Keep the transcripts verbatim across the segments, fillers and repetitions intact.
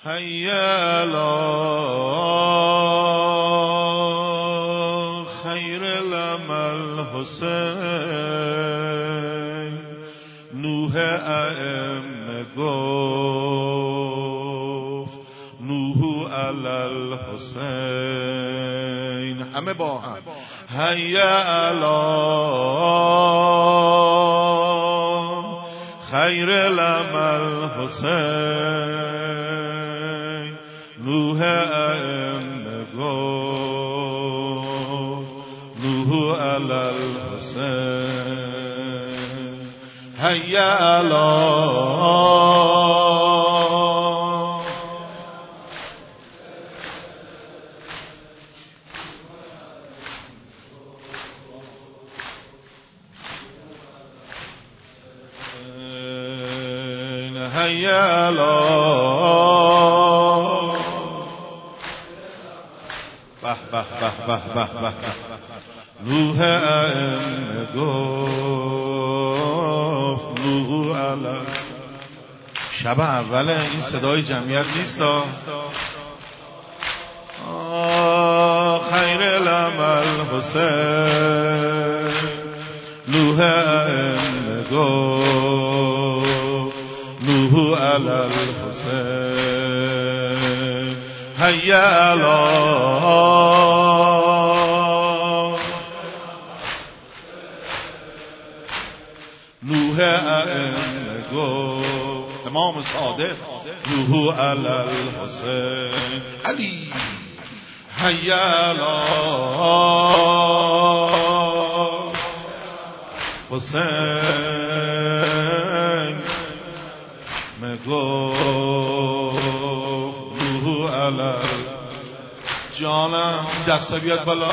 حی علی خیر العمل حسین. نوح ائمه گفت نوح علی الحسین. همه با هم حی علی خیر العمل حسین. نوح ائمه گفت نوح علی الحسین. حی علی حی علی به به به به به به نوح ائمه گفت نوح علی. شب اول این صدای جمعیت نیست. خیر العمل حسین. نوح ائمه گفت نوح علی الحسین. حی علی نوح ائمه گفت امام صادق نوح علی الحسین. علی حی علی حسین گفت نوح علی. جانم دسته بیاد بالا.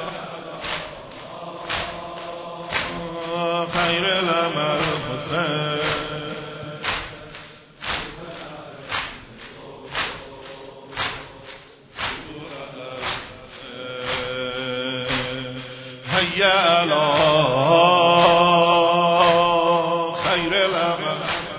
خیر العمل حسین. حی علی خیر العمل.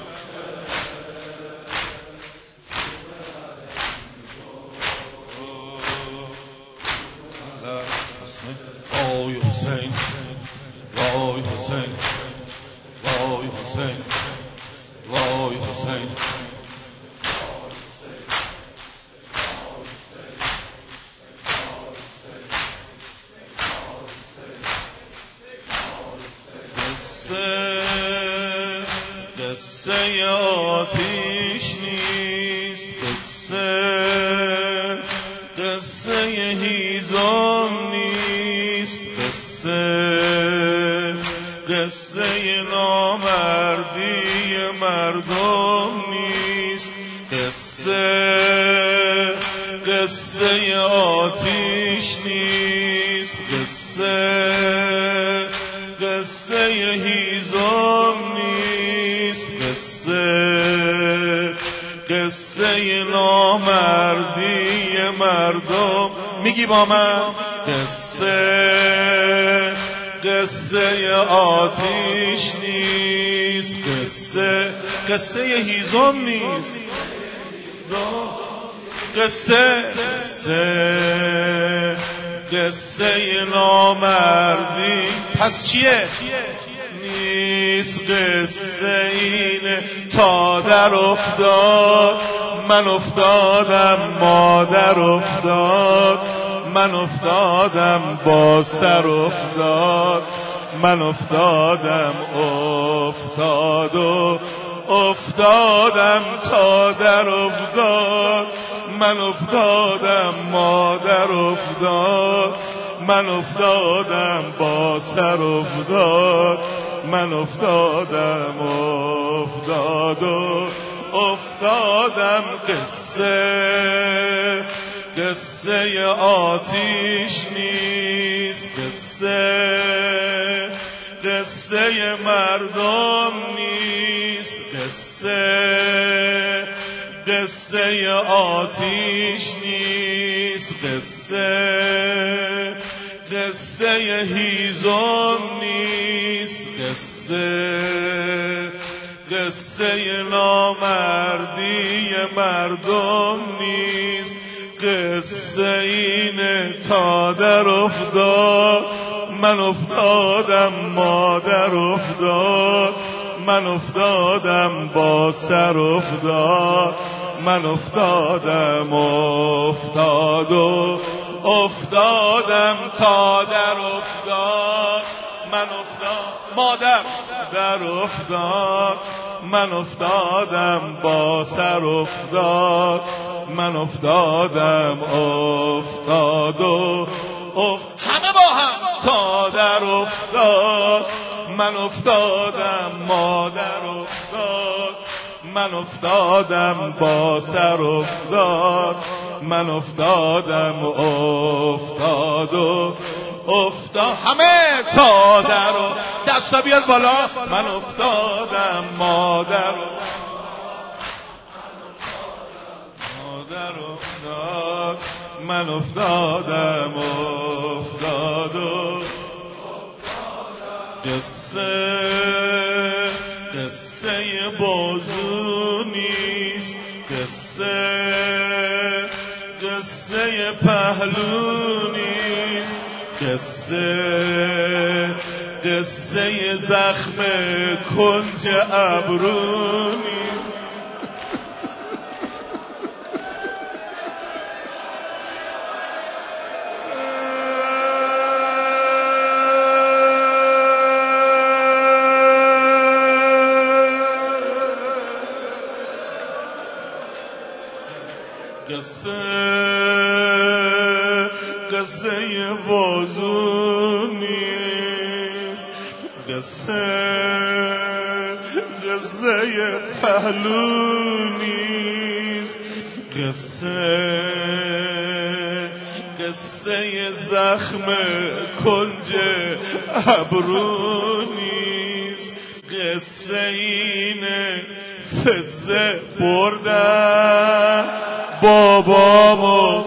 وای حسین وای حسین وای حسین وای حسین. قصه قصه آتیش نیست، قصه قصه هیزم نیست، قصه قصه نامردی مردم نیست، قصه قصه آتیش نیست، قصه قصه هیزم نیست، قصه قصه نامردی مردم. میگی با من؟ قصه قصه آتیش نیست، قصه قصه هیزم نیست، قصه قصه قصه نامردی. پس چیه؟ نیست. قصه اینه تا در افتاد من افتادم، مادر افتاد من افتادم، با سر افتاد من افتادم، افتاد و افتادم تا در افتاد من افتادم، مادر افتاد من افتادم، با سر افتاد من افتادم، افتاد و افتادم. قصه قصه آتیش نیست، قصه قصه مردم نیست، قصه قصه آتیش نیست، قصه قصه هیزم نیست، قصه قصه نامردی مردم نیست، قصه اینه تا در افتاد من افتادم، مادر افتاد من افتادم، با سر افتاد من افتادم، افتاد و افتادم تا در افتاد من افتاد، مادر در افتاد من افتادم، با سر افتاد من افتادم، افتاد و افتاد همه با هم تا در افتاد من افتادم، مادر افتاد من افتادم، با سر افتاد من افتادم، افتاد و افتاد همه تا در دستا بیاد بالا من افتادم، مادر مادر افتاد من افتادم، افتاد و قصه قصه بازو نیست، قصه قصه پهلو نیست، قصه قصه زخم کنج ابرو نیست. قصه قصه بازو نیست، قصه قصه پهلو نیست، قصه قصه زخم کنج ابرو نیست، قصه اینه فزه بردن بابامو،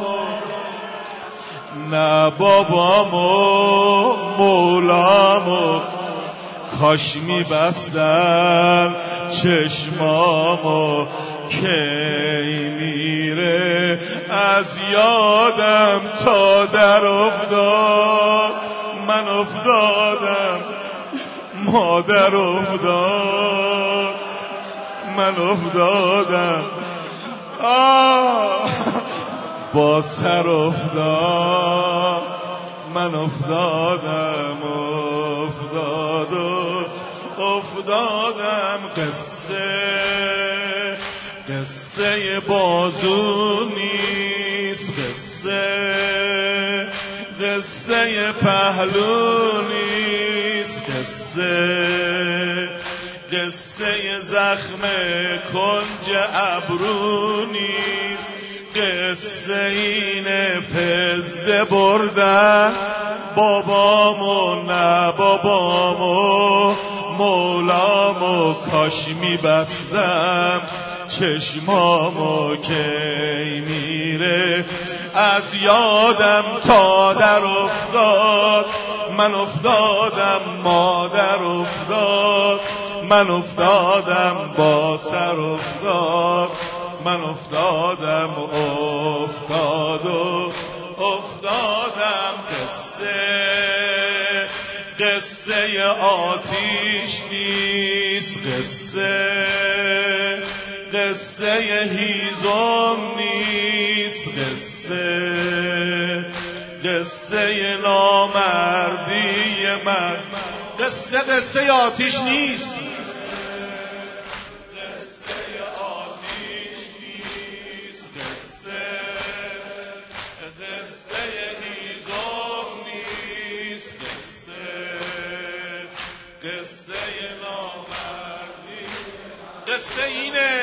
نه بابامو مولامو، کاش میبستن چشمامو، کی میره از یادم تا در افتاد من افتادم، مادر افتاد من افتادم، آه با سر افتاد من افتادم، افتاد و افتادم، قصه قصه بازو نیست، قصه قصه پهلو نیست، قصه قصه زخم کنج ابرو نیست، قصه اینه پزه بردن بابامو، نه بابامو مولامو، کاش میبستم چشمامو، کی میره از یادم تا در افتاد من افتادم، مادر افتاد من افتادم، با سر افتاد من افتادم، افتاد و افتادم، قصه قصه آتیش نیست، قصه قصه هیزم نیست، قصه قصه نامردی من، قصه قصه آتیش نیست، قصه نامردی، قصه اینه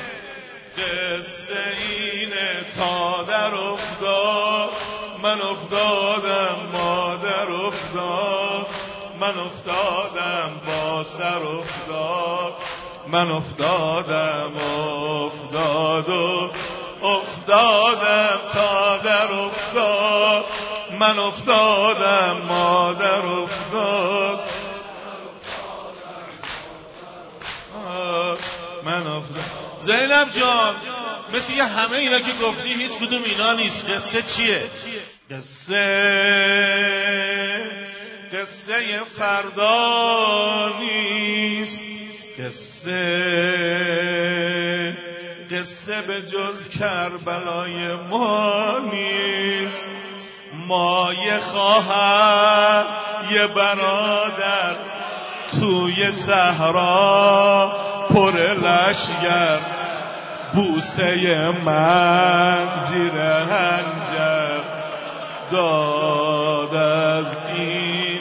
قصه اینه تا در افتاد من افتادم، مادر افتاد من افتادم، با سر افتاد من افتادم، افتاد و افتادم تا در افتاد من افتادم، مادر افتاد من افتاد. زینب جان مثل یه همه اینا که گفتی هیچ کدوم اینا نیست. قصه چیه؟ قصه قصه فردا نیست، قصه قصه به جز کربلای ما نیست. ما یه خواهر یه برادر توی صحرا پر لشگر، بوسه من زیر هنجر داد از این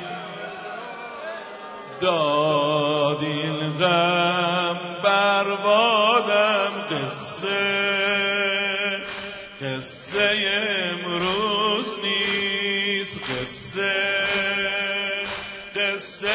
داد این غم بربادم. قصه قصه امروز نیست، قصه قصه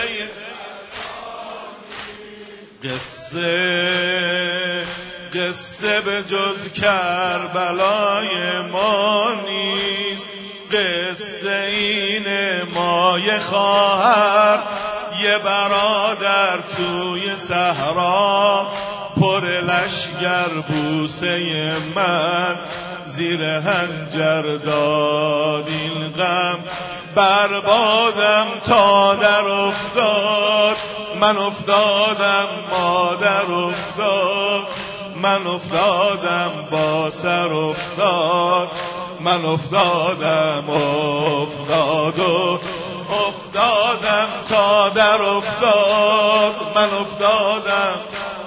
قصه قصه به جز کربلای ما نیست. قصه اینه ما یه خواهر یه برادر توی صحرا پر لشگر، بوسه من زیر هنجر داد این غم بربادم. تا در افتاد من افتادم، مادر افتاد من افتادم، با سر افتاد من افتادم، افتاد و افتادم تا در افتاد من افتادم،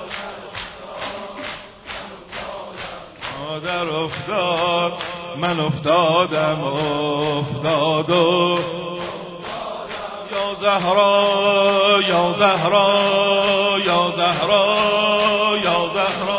مادر افتاد من افتادم، افتاد و یا زهرا یا زهرا یا زهرا یا زهرا